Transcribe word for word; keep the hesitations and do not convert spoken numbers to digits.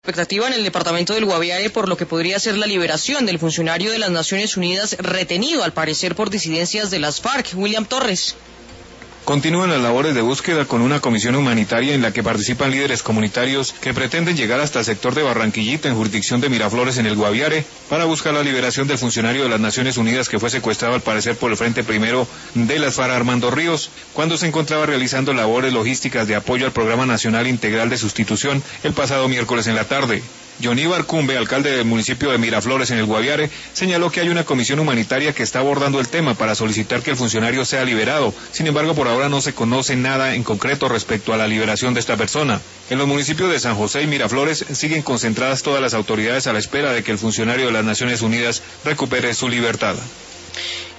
Expectativa en el departamento del Guaviare por lo que podría ser la liberación del funcionario de las Naciones Unidas retenido al parecer por disidencias de las FARC. William Torres. Continúan las labores de búsqueda con una comisión humanitaria en la que participan líderes comunitarios que pretenden llegar hasta el sector de Barranquillita, en jurisdicción de Miraflores, en el Guaviare, para buscar la liberación del funcionario de las Naciones Unidas que fue secuestrado al parecer por el Frente Primero de las FARC, Armando Ríos, cuando se encontraba realizando labores logísticas de apoyo al Programa Nacional Integral de Sustitución el pasado miércoles en la tarde. Johnny Barcumbe, alcalde del municipio de Miraflores en el Guaviare, señaló que hay una comisión humanitaria que está abordando el tema para solicitar que el funcionario sea liberado. Sin embargo, por ahora no se conoce nada en concreto respecto a la liberación de esta persona. En los municipios de San José y Miraflores siguen concentradas todas las autoridades a la espera de que el funcionario de las Naciones Unidas recupere su libertad.